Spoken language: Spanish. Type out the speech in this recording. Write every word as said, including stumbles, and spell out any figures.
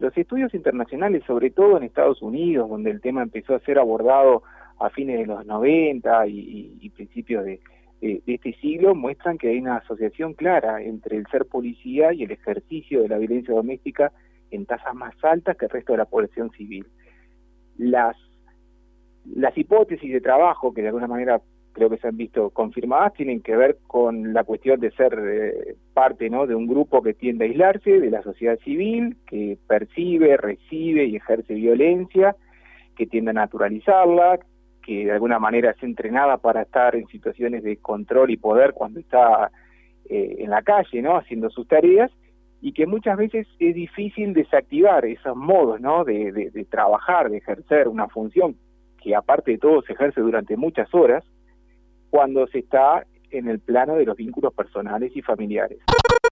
los estudios internacionales, sobre todo en Estados Unidos, donde el tema empezó a ser abordado a fines de los noventa y, y, y principios de, de, de este siglo, muestran que hay una asociación clara entre el ser policía y el ejercicio de la violencia doméstica en tasas más altas que el resto de la población civil. Las, las hipótesis de trabajo, que de alguna manera creo que se han visto confirmadas, tienen que ver con la cuestión de ser eh, parte, ¿no?, de un grupo que tiende a aislarse de la sociedad civil, que percibe, recibe y ejerce violencia, que tiende a naturalizarla, que de alguna manera es entrenada para estar en situaciones de control y poder cuando está eh, en la calle, ¿no?, haciendo sus tareas, y que muchas veces es difícil desactivar esos modos, ¿no?, de, de, de trabajar, de ejercer una función que aparte de todo se ejerce durante muchas horas, cuando se está en el plano de los vínculos personales y familiares.